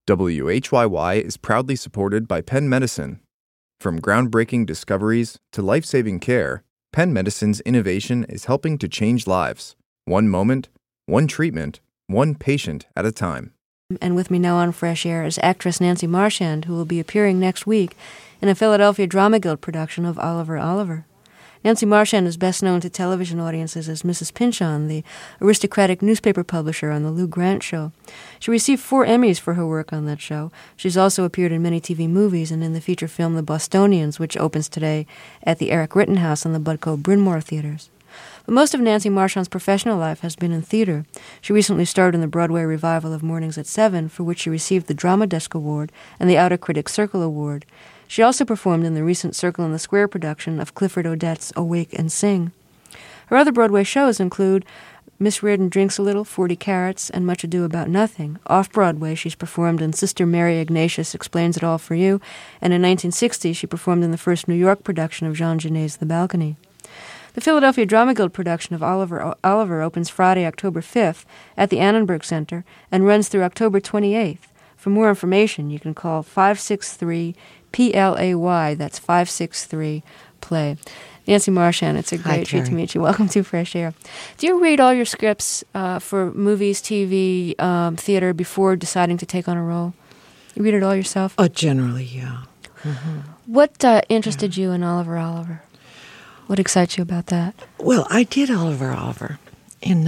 WHYY is proudly supported by Penn Medicine. From groundbreaking discoveries to life-saving care, Penn Medicine's innovation is helping to change lives. One moment, one treatment, one patient at a time. And with me now on Fresh Air is actress Nancy Marchand, who will be appearing next week in a Philadelphia Drama Guild production of Oliver Oliver. Nancy Marchand is best known to television audiences as Mrs. Pynchon, the aristocratic newspaper publisher on The Lou Grant Show. She received 4 Emmys for her work on that show. She's also appeared in many TV movies and in the feature film The Bostonians, which opens today at the Eric Rittenhouse on the Budco Bryn Mawr theaters. But most of Nancy Marchand's professional life has been in theater. She recently starred in the Broadway revival of Mornings at 7, for which she received the Drama Desk Award and the Outer Critics Circle Award. She also performed in the recent Circle in the Square production of Clifford Odets' Awake and Sing. Her other Broadway shows include Miss Reardon Drinks a Little, 40 Carats, and Much Ado About Nothing. Off-Broadway, she's performed in Sister Mary Ignatius Explains It All for You, and in 1960 she performed in the first New York production of Jean Genet's The Balcony. The Philadelphia Drama Guild production of Oliver opens Friday, October 5th at the Annenberg Center and runs through October 28th. For more information, you can call 563-PLAY. That's 563-PLAY. Nancy Marchand, it's a great treat to meet you. Welcome to Fresh Air. Do you read all your scripts for movies, TV, theater before deciding to take on a role? You read it all yourself? Generally, yeah. Mm-hmm. What interested you in Oliver Oliver? What excites you about that? Well, I did Oliver Oliver in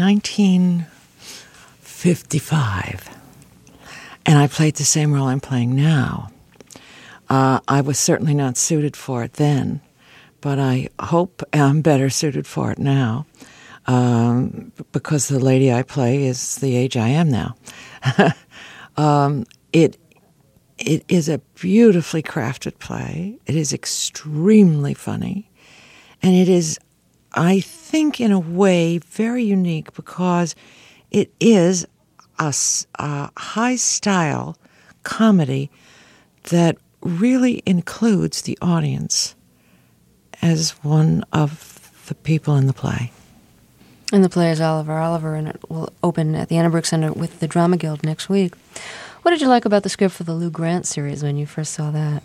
1955, and I played the same role I'm playing now. I was certainly not suited for it then, but I hope I'm better suited for it now, because the lady I play is the age I am now. It is a beautifully crafted play. It is extremely funny. And it is, I think, in a way, very unique because it is a high-style comedy that really includes the audience as one of the people in the play. And the play is Oliver Oliver, and it will open at the Annenberg Center with the Drama Guild next week. What did you like about the script for the Lou Grant series when you first saw that?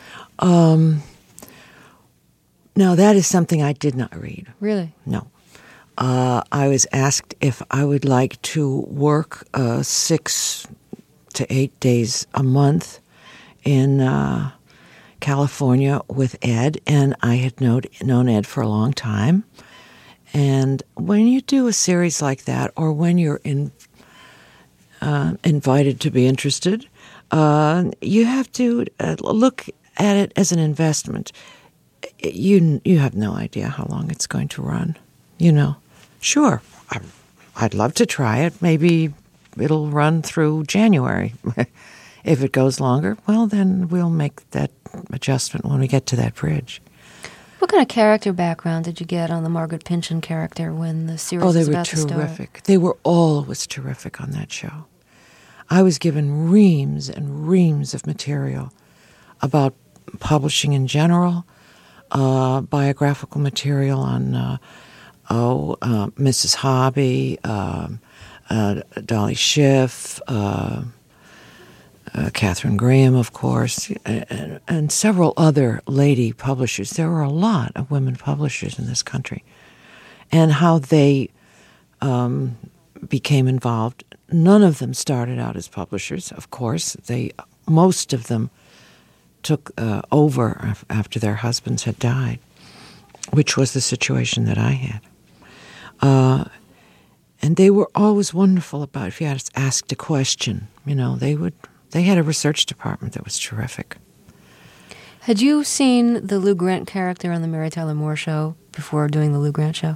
No, that is something I did not read. Really? No. I was asked if I would like to work 6 to 8 days a month in California with Ed, and I had known Ed for a long time. And when you do a series like that, or when you're invited to be interested, you have to look at it as an investment. You have no idea how long it's going to run, Sure, I'd love to try it. Maybe it'll run through January. If it goes longer, well, then we'll make that adjustment when we get to that bridge. What kind of character background did you get on the Margaret Pynchon character when the series was about to start? Oh, they were terrific. They were always terrific on that show. I was given reams and reams of material about publishing in general, biographical material on Mrs. Hobby, Dolly Schiff, Catherine Graham, of course, and several other lady publishers. There were a lot of women publishers in this country, and how they became involved. None of them started out as publishers, of course. Most of them took over after their husbands had died, which was the situation that I had. And they were always wonderful about if you had asked a question. They had a research department that was terrific. Had you seen the Lou Grant character on the Mary Tyler Moore Show before doing the Lou Grant Show?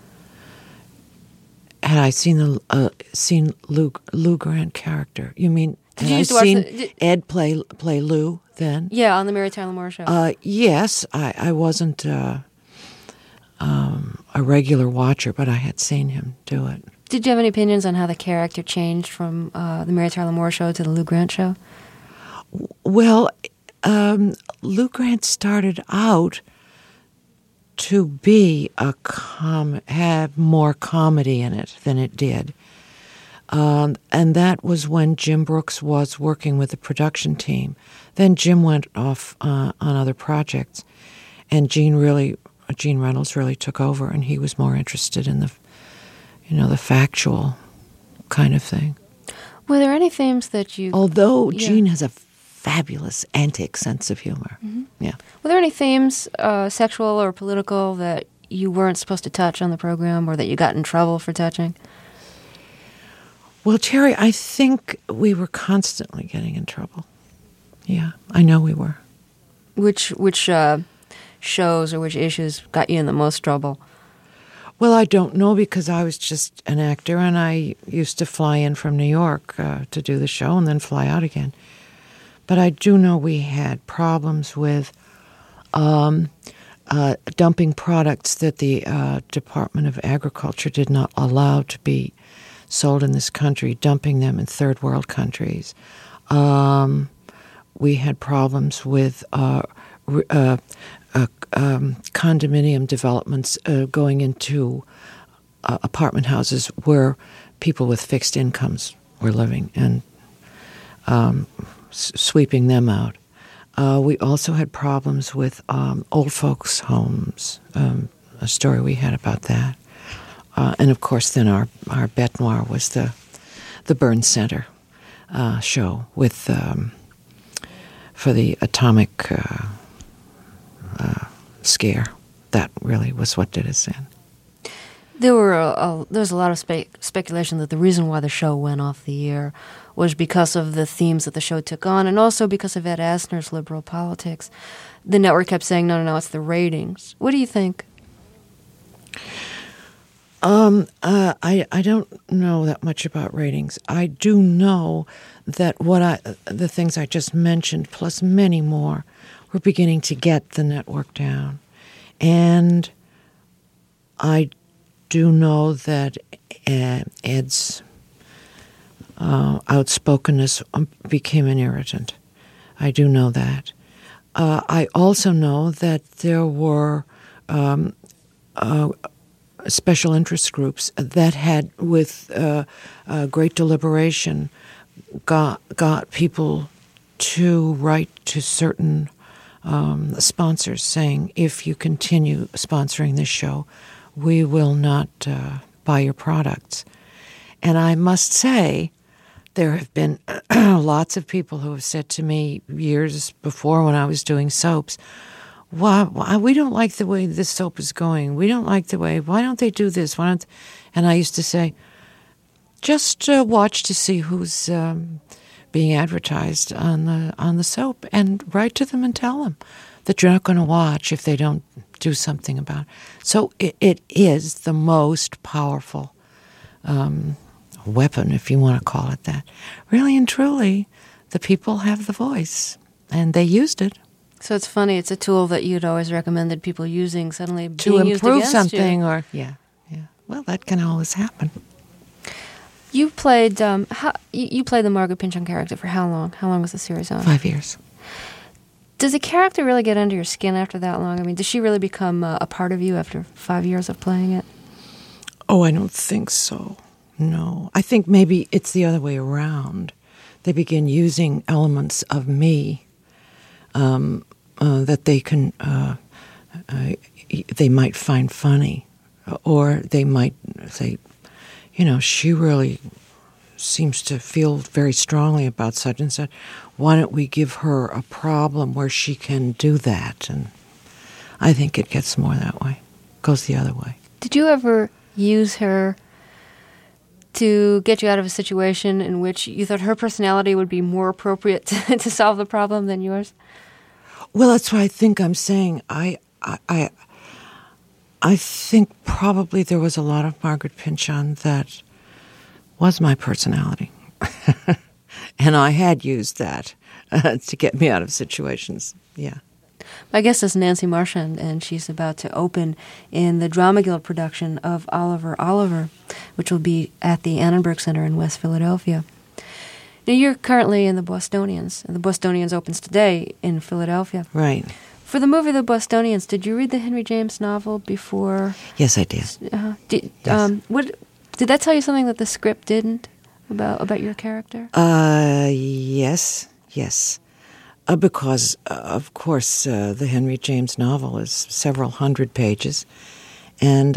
Had I seen Lou Grant character? You mean had I seen Ed play Lou then? Yeah, on the Mary Tyler Moore Show. Yes, I wasn't a regular watcher, but I had seen him do it. Did you have any opinions on how the character changed from the Mary Tyler Moore Show to the Lou Grant Show? Well, Lou Grant started out to be have more comedy in it than it did. And that was when Jim Brooks was working with the production team. Then Jim went off on other projects, and Gene Reynolds really took over, and he was more interested in the factual kind of thing. Were there any themes that you... Although Gene has a fabulous antic sense of humor. Mm-hmm. Yeah. Were there any themes, sexual or political, that you weren't supposed to touch on the program, or that you got in trouble for touching? Well, Terry, I think we were constantly getting in trouble. Yeah, I know we were. Which shows or which issues got you in the most trouble? Well, I don't know, because I was just an actor, and I used to fly in from New York to do the show and then fly out again. But I do know we had problems with dumping products that the Department of Agriculture did not allow to be sold in this country, dumping them in third world countries. We had problems with condominium developments going into apartment houses where people with fixed incomes were living, and sweeping them out. We also had problems with old folks' homes, a story we had about that. And of course then our bête noire was the Burn Center show with for the atomic scare. That really was what did us in. There was a lot of speculation that the reason why the show went off the air was because of the themes that the show took on, and also because of Ed Asner's liberal politics. The network kept saying, no, it's the ratings. What do you think? I don't know that much about ratings. I do know that the things I just mentioned, plus many more, were beginning to get the network down. And I do know that Ed's outspokenness became an irritant. I do know that. I also know that there were special interest groups that had, with great deliberation, got people to write to certain sponsors saying, if you continue sponsoring this show, we will not buy your products. And I must say, there have been lots of people who have said to me years before, when I was doing soaps, why we don't like the way this soap is going. We don't like the way, why don't they do this? And I used to say, just watch to see who's being advertised on the soap, and write to them and tell them that you're not going to watch if they don't do something about it. So it is the most powerful weapon, if you want to call it that. Really and truly, the people have the voice, and they used it. So it's funny, it's a tool that you'd always recommended people using, suddenly being to improve used something, you. Or yeah. Well, that can always happen. You played you played the Margaret Pynchon character for how long? How long was the series on? 5 years. Does the character really get under your skin after that long? I mean, does she really become a part of you after 5 years of playing it? Oh, I don't think so. No. I think maybe it's the other way around. They begin using elements of me that they can, they might find funny, or they might say, she really seems to feel very strongly about such and such. Why don't we give her a problem where she can do that? And I think it gets more that way, goes the other way. Did you ever use her to get you out of a situation in which you thought her personality would be more appropriate to solve the problem than yours? Well, that's why I think I'm saying I think probably there was a lot of Margaret Pynchon that was my personality. And I had used that to get me out of situations. Yeah. My guest is Nancy Marchand, and she's about to open in the Drama Guild production of Oliver, Oliver, which will be at the Annenberg Center in West Philadelphia. Now, you're currently in the Bostonians, and the Bostonians opens today in Philadelphia. Right. For the movie The Bostonians, did you read the Henry James novel before? Yes, I did. Yes. Did that tell you something that the script didn't? about your character? Yes. Because, of course, the Henry James novel is several hundred pages, and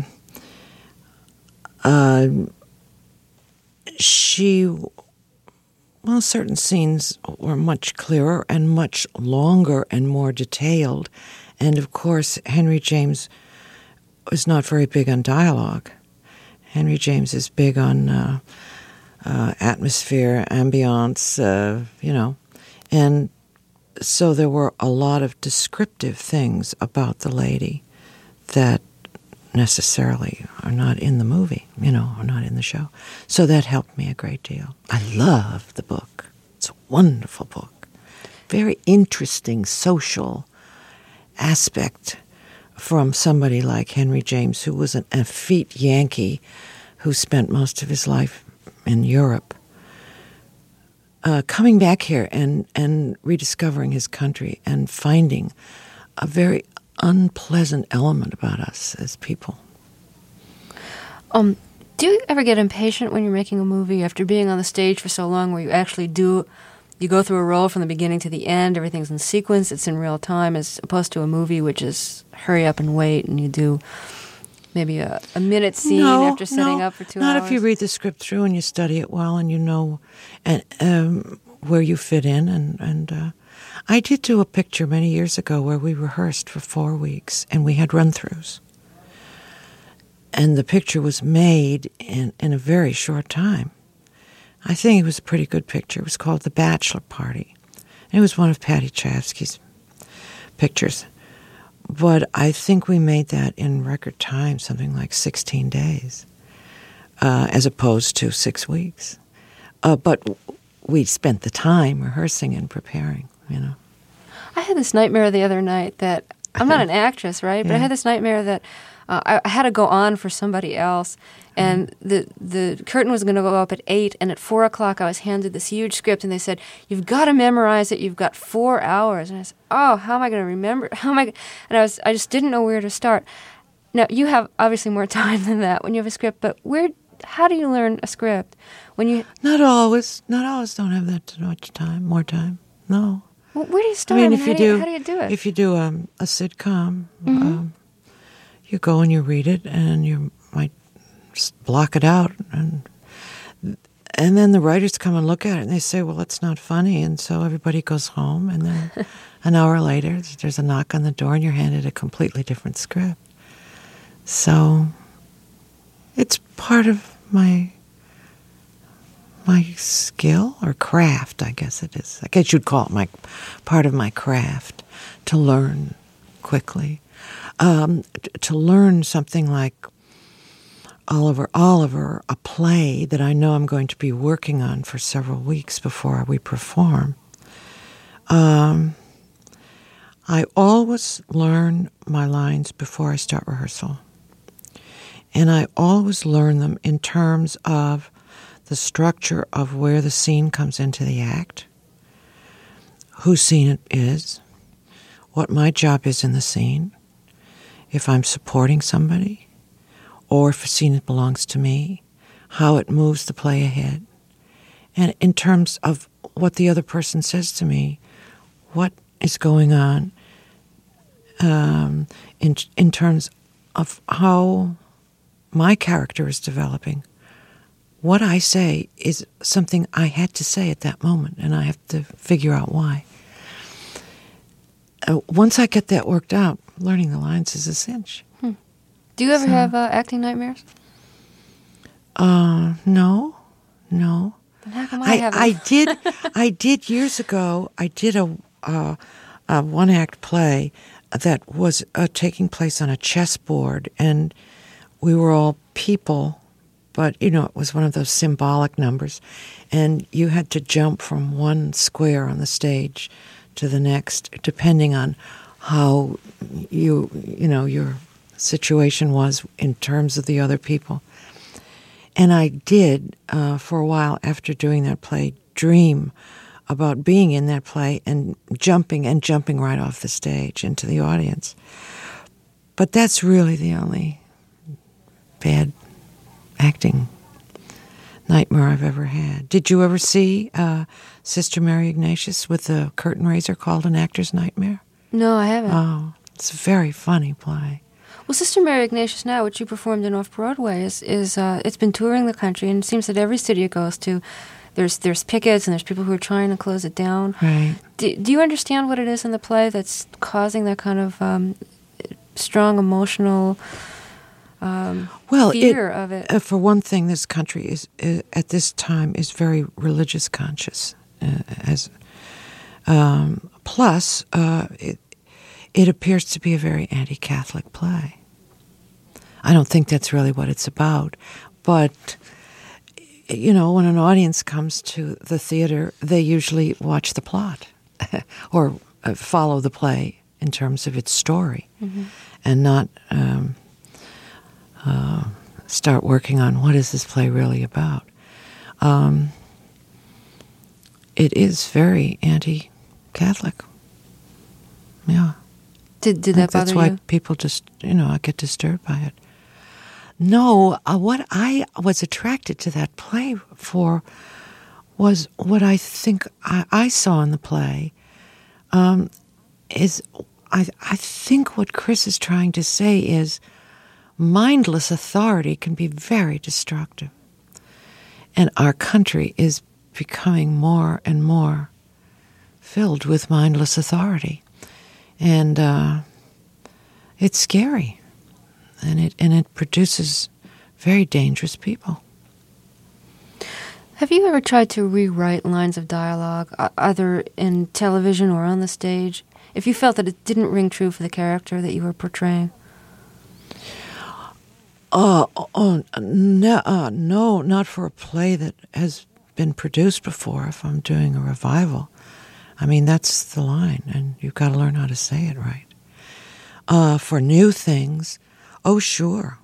certain scenes were much clearer and much longer and more detailed, and of course, Henry James was not very big on dialogue. Henry James is big on atmosphere, ambiance, and so there were a lot of descriptive things about the lady that necessarily are not in the movie, or not in the show. So that helped me a great deal. I love the book. It's a wonderful book. Very interesting social aspect from somebody like Henry James, who was an effete Yankee who spent most of his life in Europe. Coming back here and rediscovering his country and finding a very unpleasant element about us as people. Do you ever get impatient when you're making a movie after being on the stage for so long, where you actually you go through a role from the beginning to the end, everything's in sequence, it's in real time, as opposed to a movie which is hurry up and wait, and you do maybe a minute scene after setting up for 2 hours? Not if you read the script through and you study it well and you know where you fit in. And I did do a picture many years ago where we rehearsed for 4 weeks and we had run-throughs. And the picture was made in a very short time. I think it was a pretty good picture. It was called The Bachelor Party. And it was one of Patty Chayefsky's pictures. But I think we made that in record time, something like 16 days, as opposed to 6 weeks. But we spent the time rehearsing and preparing, I had this nightmare the other night that, I'm not an actress, right? But Yeah. I had this nightmare that I had to go on for somebody else, and the curtain was going to go up at 8, and at 4 o'clock I was handed this huge script, and they said, "You've got to memorize it. You've got 4 hours." And I said, "Oh, how am I going to remember? And I just didn't know where to start. Now you have obviously more time than that when you have a script, but how do you learn a script when you? Not always don't have that much time, more time. No. Well, where do you start? I mean, how do you do it? If you do a sitcom, you go and you read it, and you might just block it out, and then the writers come and look at it, and they say, "Well, it's not funny," and so everybody goes home, and then an hour later, there's a knock on the door, and you're handed a completely different script. So it's part of my skill or craft, I guess it is. I guess you'd call it part of my craft to learn quickly. To learn something like Oliver, a play that I know I'm going to be working on for several weeks before we perform. I always learn my lines before I start rehearsal. And I always learn them in terms of the structure of where the scene comes into the act, whose scene it is, what my job is in the scene, if I'm supporting somebody, or if a scene belongs to me, how it moves the play ahead. And in terms of what the other person says to me, what is going on in terms of how my character is developing. What I say is something I had to say at that moment, and I have to figure out why. Once I get that worked out, learning the lines is a cinch. Do you ever have acting nightmares? No. Then how come I haven't? I did years ago. I did a one-act play that was taking place on a chessboard, and we were all people, but it was one of those symbolic numbers, and you had to jump from one square on the stage to the next, depending on how your situation was in terms of the other people. And I did, for a while after doing that play, dream about being in that play and jumping right off the stage into the audience. But that's really the only bad acting nightmare I've ever had. Did you ever see Sister Mary Ignatius with the curtain raiser called An Actor's Nightmare? No, I haven't. Oh, it's a very funny play. Well, Sister Mary Ignatius now, which you performed in Off-Broadway, is it's been touring the country, and it seems that every city it goes to, there's pickets and there's people who are trying to close it down. Right. Do you understand what it is in the play that's causing that kind of strong emotional fear of it? For one thing, this country is at this time is very religious conscious. Plus, it appears to be a very anti-Catholic play. I don't think that's really what it's about, but when an audience comes to the theater, they usually watch the plot or follow the play in terms of its story, and not start working on what is this play really about. It is very anti-Catholic. Yeah. Did that bother you? That's why people just, get disturbed by it. No, what I was attracted to that play for was what I think I saw in the play is I think what Chris is trying to say is mindless authority can be very destructive. And our country is becoming more and more filled with mindless authority. And it's scary. And it produces very dangerous people. Have you ever tried to rewrite lines of dialogue, either in television or on the stage, if you felt that it didn't ring true for the character that you were portraying? No, not for a play that has been produced before. If I'm doing a revival, I mean, that's the line, and you've got to learn how to say it right. For new things, sure.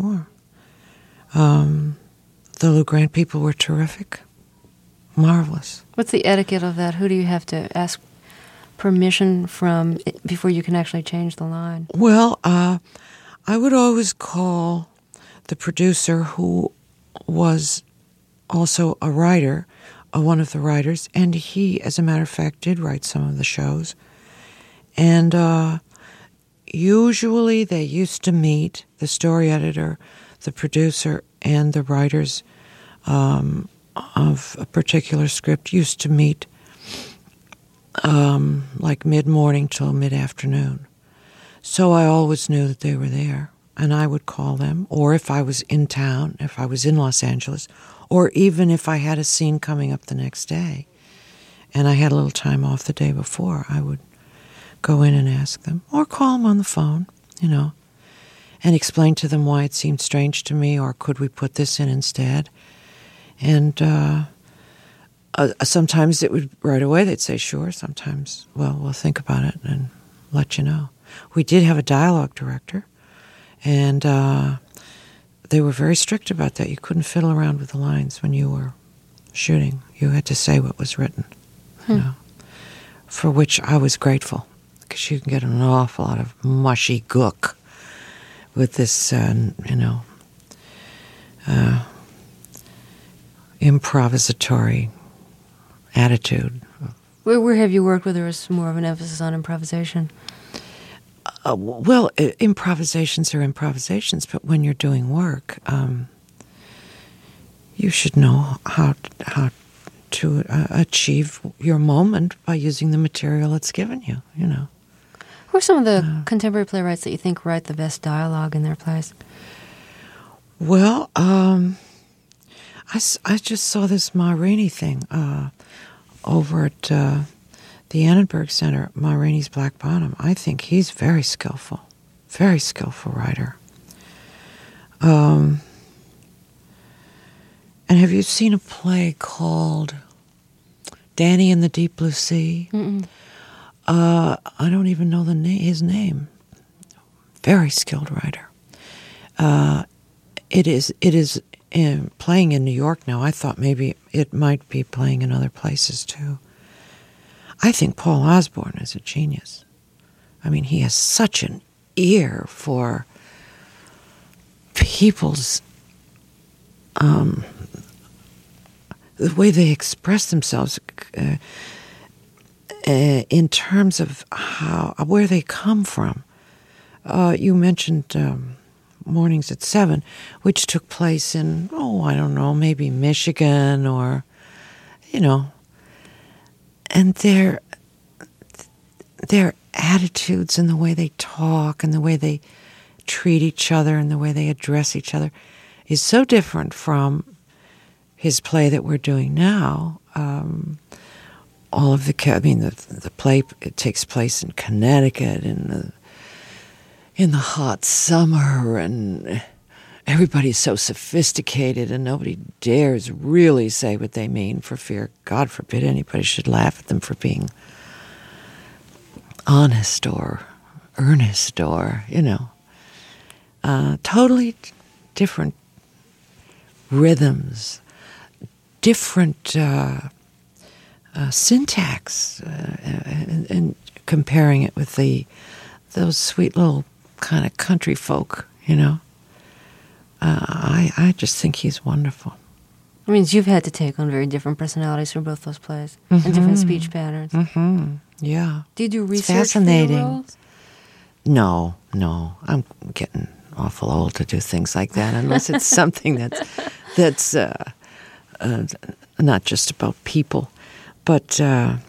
The Lou Grant people were terrific, marvelous. What's the etiquette of that? Who do you have to ask permission from before you can actually change the line? Well, I would always call the producer, who was also a writer, one of the writers, and he, as a matter of fact, did write some of the shows. And usually they used to meet, the story editor, the producer, and the writers of a particular script used to meet like mid-morning till mid-afternoon. So I always knew that they were there, and I would call them, or if I was in town, if I was in Los Angeles, or even if I had a scene coming up the next day, and I had a little time off the day before, I would go in and ask them, or call them on the phone, and explain to them why it seemed strange to me, or could we put this in instead? And sometimes it would, right away, they'd say, sure. Sometimes, well, we'll think about it and let you know. We did have a dialogue director, and they were very strict about that. You couldn't fiddle around with the lines when you were shooting. You had to say what was written, for which I was grateful, because you can get an awful lot of mushy gook with this, improvisatory attitude. Where have you worked where there was more of an emphasis on improvisation? Well, improvisations are improvisations, but when you're doing work, you should know how to achieve your moment by using the material that's given you, Who are some of the contemporary playwrights that you think write the best dialogue in their plays? Well, I just saw this Ma Rainey thing over at the Annenberg Center, Ma Rainey's Black Bottom. I think he's very skillful writer. And have you seen a play called Danny in the Deep Blue Sea? Mm-mm. I don't even know his name. Very skilled writer. It is playing in New York now. I thought maybe it might be playing in other places too. I think Paul Osborne is a genius. I mean, he has such an ear for people's the way they express themselves in terms of where they come from. You mentioned Mornings at 7, which took place in, I don't know, maybe Michigan or, and their attitudes and the way they talk and the way they treat each other and the way they address each other is so different from his play that we're doing now. All of the play, it takes place in Connecticut in the hot summer, and everybody's so sophisticated and nobody dares really say what they mean for fear, God forbid, anybody should laugh at them for being honest or earnest or, totally different rhythms, different syntax, and comparing it with those sweet little kind of country folk, I just think he's wonderful. It means you've had to take on very different personalities for both those plays and different speech patterns. Mm-hmm. Yeah. Do you do research fascinating. for your roles? No. I'm getting awful old to do things like that, unless it's something that's not just about people. But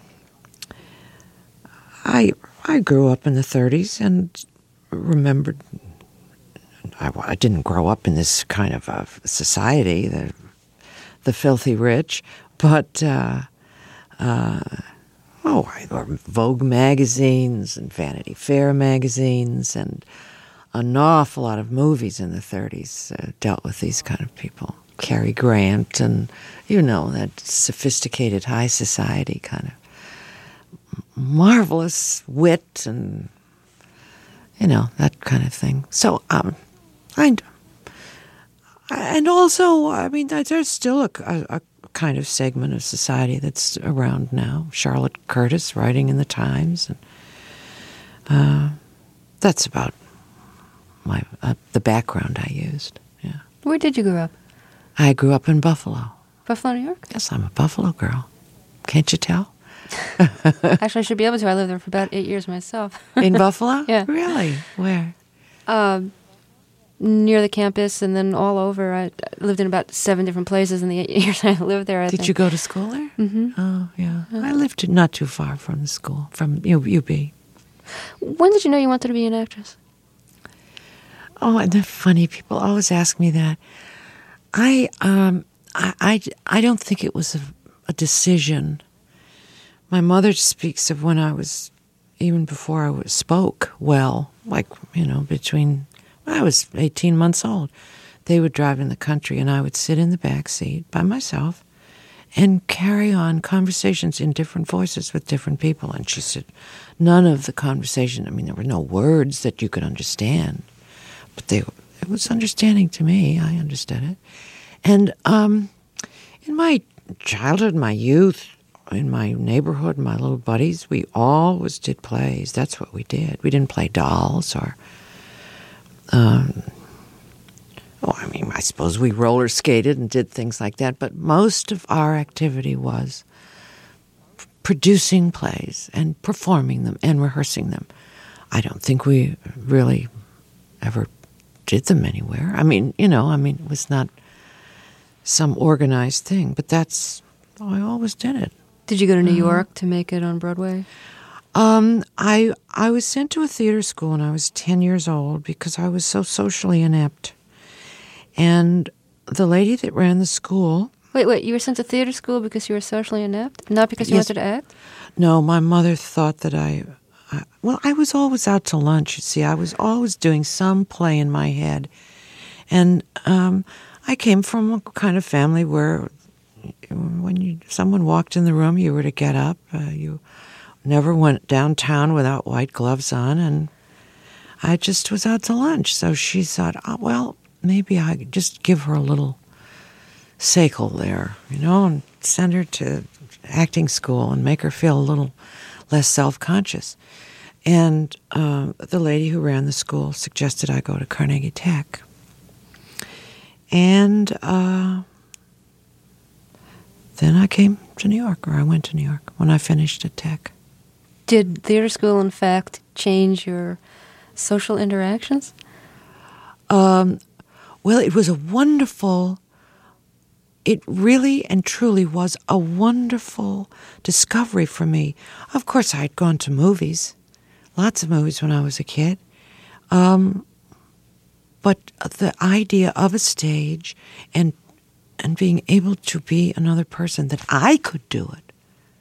I grew up in the 30s and remembered. I didn't grow up in this kind of a society, the filthy rich, but Vogue magazines and Vanity Fair magazines and an awful lot of movies in the 30s dealt with these kind of people. Cary Grant and, that sophisticated high society kind of marvelous wit and, that kind of thing. So, and also, there's still a kind of segment of society that's around now. Charlotte Curtis writing in the Times, and that's about the background I used. Yeah. Where did you grow up? I grew up in Buffalo. Buffalo, New York? Yes, I'm a Buffalo girl. Can't you tell? Actually, I should be able to. I lived there for about 8 years myself. In Buffalo? Yeah. Really? Where? Near the campus and then all over. I lived in about 7 different places in the 8 years I lived there, I think. Did you go to school there? Mm-hmm. Oh, yeah. I lived not too far from the school, from UB. When did you know you wanted to be an actress? Oh, and the funny people always ask me that. I don't think it was a decision. My mother speaks of when I was, even before I spoke well, between, I was 18 months old. They would drive in the country and I would sit in the back seat by myself and carry on conversations in different voices with different people. And she said, none of the conversation, there were no words that you could understand, but it was understanding to me. I understood it. And in my childhood, my youth, in my neighborhood, my little buddies, we always did plays. That's what we did. We didn't play dolls or, I suppose we roller skated and did things like that. But most of our activity was producing plays and performing them and rehearsing them. I don't think we really ever did them anywhere. It was not some organized thing, but I always did it. Did you go to New York to make it on Broadway? I was sent to a theater school when I was 10 years old because I was so socially inept. And the lady that ran the school... Wait, you were sent to theater school because you were socially inept? Not because you wanted to act? No, my mother thought that I was always out to lunch, you see. I was always doing some play in my head. And I came from a kind of family where when someone walked in the room, you were to get up. You never went downtown without white gloves on, and I just was out to lunch. So she thought, maybe I could just give her a little sickle there, and send her to acting school and make her feel a little less self-conscious. And the lady who ran the school suggested I go to Carnegie Tech. And then I came to New York, or I went to New York when I finished at Tech. Did theater school, in fact, change your social interactions? Well, it was it really and truly was a wonderful discovery for me. Of course, I had gone to movies, lots of movies when I was a kid. But the idea of a stage and being able to be another person, that I could do it.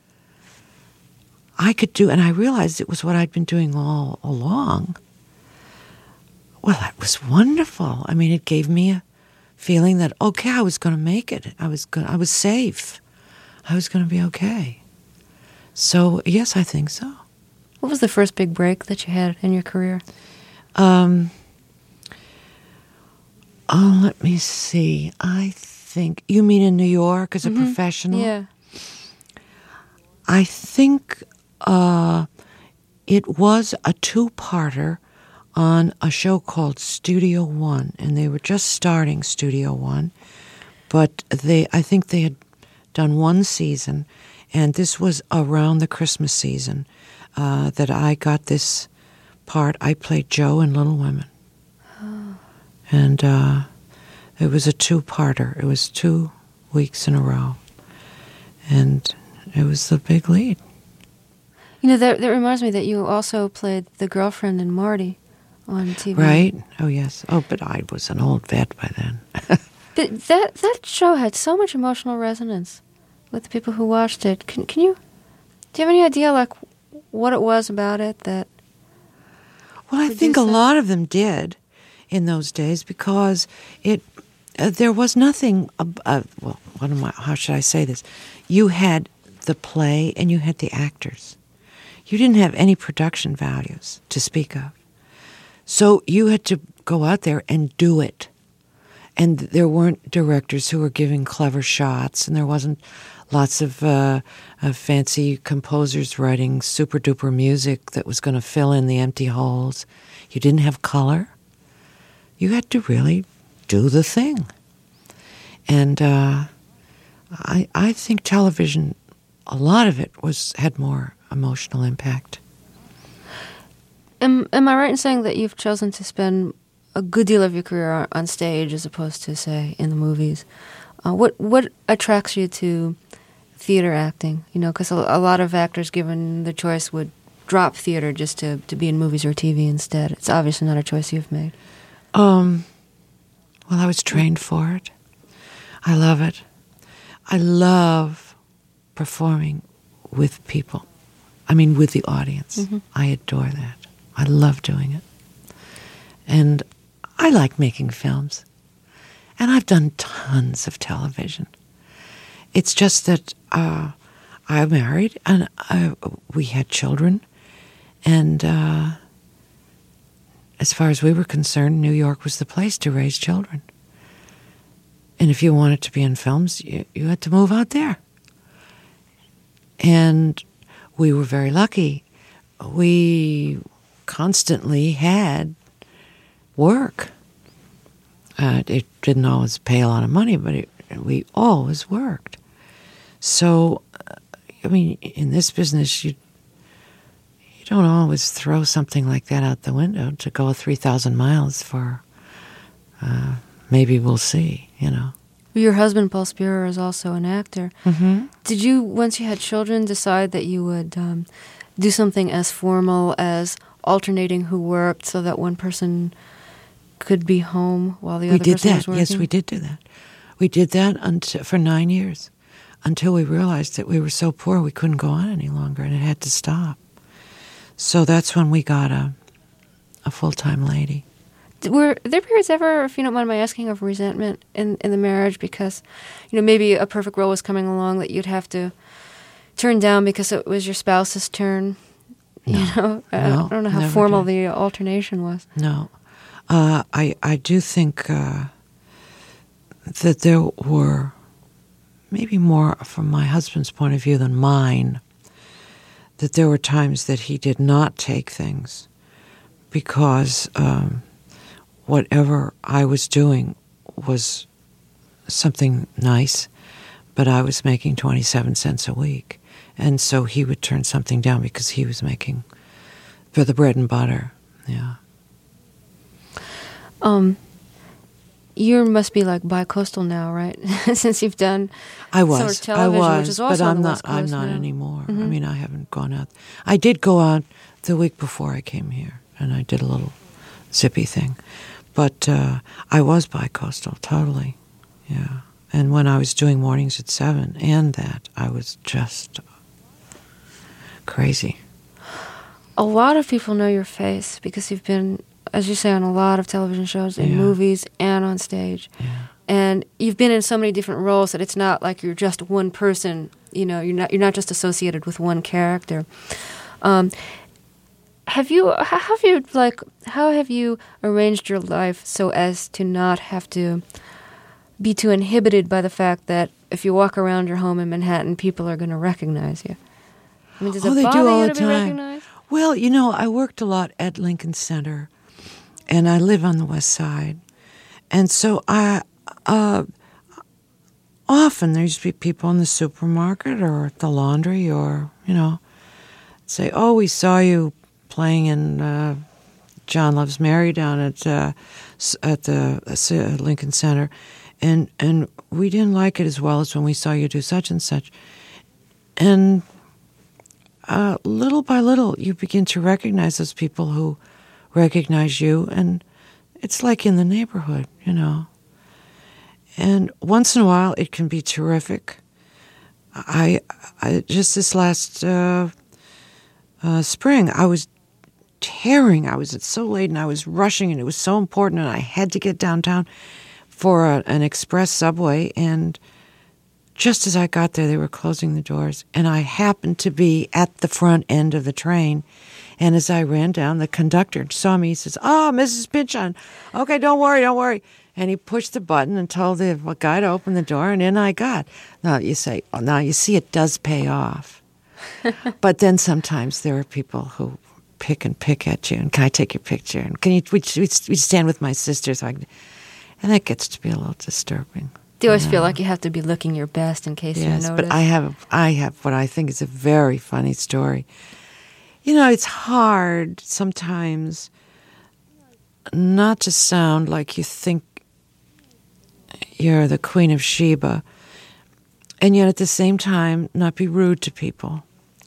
And I realized it was what I'd been doing all along. Well, that was wonderful. I mean, it gave me a feeling that, okay, I was going to make it. I was safe. I was going to be okay. So, yes, I think so. What was the first big break that you had in your career? Let me see. I think, you mean in New York as a professional? Yeah. I think it was a two-parter on a show called Studio One, and they were just starting Studio One, but I think they had done one season, and this was around the Christmas season that I got this part. I played Jo in Little Women. Oh. And it was a two-parter. It was 2 weeks in a row, and it was the big lead. You know, that reminds me that you also played the girlfriend in Marty on TV. Right? Oh, yes. Oh, but I was an old vet by then. But that show had so much emotional resonance with the people who watched it. Do you have any idea, like, what it was about it that... Well, I think a lot of them did in those days, because there was nothing... how should I say this? You had the play and you had the actors. You didn't have any production values to speak of. So you had to go out there and do it. And there weren't directors who were giving clever shots, and there wasn't lots of fancy composers writing super-duper music that was going to fill in the empty holes. You didn't have color. You had to really do the thing. And I think television, a lot of it had more emotional impact. Am I right in saying that you've chosen to spend a good deal of your career on stage as opposed to, say, in the movies? What attracts you to theater acting? You know, because a lot of actors, given the choice, would drop theater just to be in movies or TV instead. It's obviously not a choice you've made. Well, I was trained for it. I love it. I love performing with people. I mean, with the audience. Mm-hmm. I adore that. I love doing it. And I like making films. And I've done tons of television. It's just that I'm married, and we had children. And as far as we were concerned, New York was the place to raise children. And if you wanted to be in films, you had to move out there. And we were very lucky. We constantly had work. It didn't always pay a lot of money, but we always worked. So, I mean, in this business, you don't always throw something like that out the window to go 3,000 miles for maybe we'll see, you know. Your husband, Paul Spierer, is also an actor. Mm-hmm. Did you, once you had children, decide that you would do something as formal as alternating who worked so that one person could be home while the other person was working? Yes, we did do that. We did that for 9 years, until we realized that we were so poor we couldn't go on any longer, and it had to stop. So that's when we got a full-time lady. Were there periods ever, if you don't mind my asking, of resentment in the marriage because, you know, maybe a perfect role was coming along that you'd have to turn down because it was your spouse's turn? No. You know, I don't know how formal the alternation was. No. I do think that there were, maybe more from my husband's point of view than mine, that there were times that he did not take things because whatever I was doing was something nice, but I was making 27 cents a week. And so he would turn something down because he was making for the bread and butter. Yeah. You must be like bi-coastal now, right? Since you've done television, which is also but on the West Coast I'm not now. anymore. Mm-hmm. I mean, I haven't gone out. I did go out the week before I came here, and I did a little zippy thing. But I was bi-coastal, totally. Yeah. And when I was doing mornings at 7 and that, I was just crazy. A lot of people know your face because you've been, as you say, on a lot of television shows, in movies, and on stage. Yeah. And you've been in so many different roles that it's not like you're just one person. You know, you're not just associated with one character. How have you arranged your life so as to not have to be too inhibited by the fact that if you walk around your home in Manhattan, people are going to recognize you? I mean, does it they bother do all you the to be time. recognized? Well, you know, I worked a lot at Lincoln Center, and I live on the West Side. And so often there used to be people in the supermarket or at the laundry or, you know, say, oh, we saw you playing in John Loves Mary down at the Lincoln Center, and we didn't like it as well as when we saw you do such and such. And little by little, you begin to recognize those people who recognize you, and it's like in the neighborhood, you know. And once in a while, it can be terrific. I just this last spring, I was tearing. I was so late, and I was rushing, and it was so important, and I had to get downtown for an express subway, and just as I got there, they were closing the doors, and I happened to be at the front end of the train. And as I ran down, the conductor saw me. He says, "Oh, Mrs. Pynchon, okay, don't worry." And he pushed the button and told the guy to open the door, and in I got. Now you see, it does pay off. But then sometimes there are people who pick at you, and can I take your picture? And can you? We stand with my sister, and that gets to be a little disturbing. Do you always feel like you have to be looking your best in case you notice? Yes, but I have what I think is a very funny story. You know, it's hard sometimes not to sound like you think you're the Queen of Sheba, and yet at the same time not be rude to people.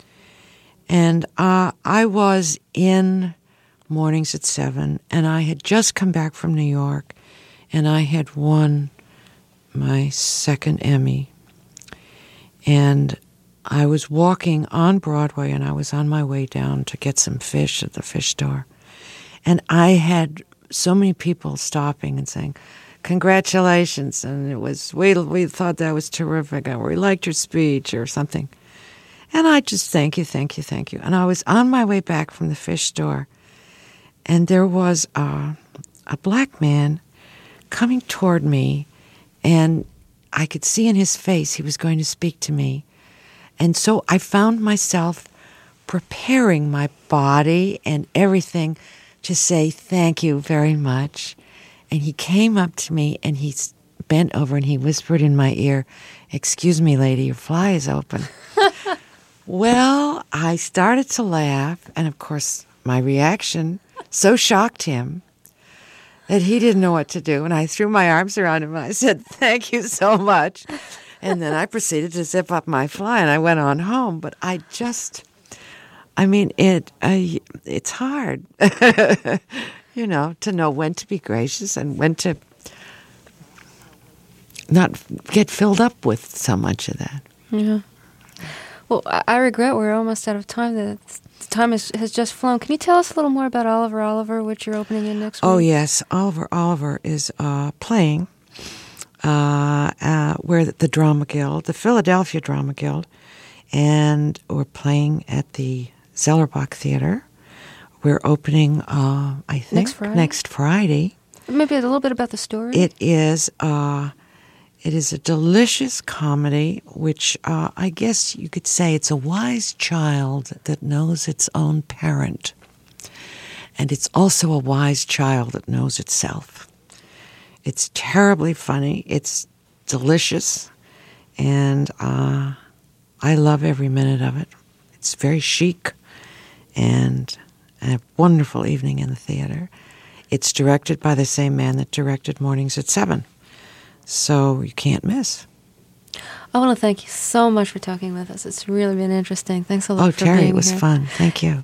And I was in Mornings at 7, and I had just come back from New York, and I had won my second Emmy. And I was walking on Broadway, and I was on my way down to get some fish at the fish store. And I had so many people stopping and saying, "Congratulations," and it was, we thought that was terrific, or we liked your speech, or something. And I just, thank you. And I was on my way back from the fish store, and there was a black man coming toward me, and I could see in his face he was going to speak to me. And so I found myself preparing my body and everything to say thank you very much. And he came up to me, and he bent over, and he whispered in my ear, "Excuse me, lady, your fly is open." Well, I started to laugh, and of course my reaction so shocked him that he didn't know what to do. And I threw my arms around him, and I said, "Thank you so much." And then I proceeded to zip up my fly, and I went on home. But it's hard, you know, to know when to be gracious and when to not get filled up with so much of that. Yeah. Well, I regret we're almost out of time. The time has just flown. Can you tell us a little more about Oliver, which you're opening in next week? Oh, yes. Oliver is playing where the Drama Guild, the Philadelphia Drama Guild, and we're playing at the Zellerbach Theater. We're opening, I think, next Friday. Maybe a little bit about the story. It is a delicious comedy, which I guess you could say it's a wise child that knows its own parent. And it's also a wise child that knows itself. It's terribly funny. It's delicious. and I love every minute of it. It's very chic and a wonderful evening in the theater. It's directed by the same man that directed Mornings at 7, so you can't miss. I want to thank you so much for talking with us. It's really been interesting. Thanks a lot for being Terry, here. it was fun. Thank you.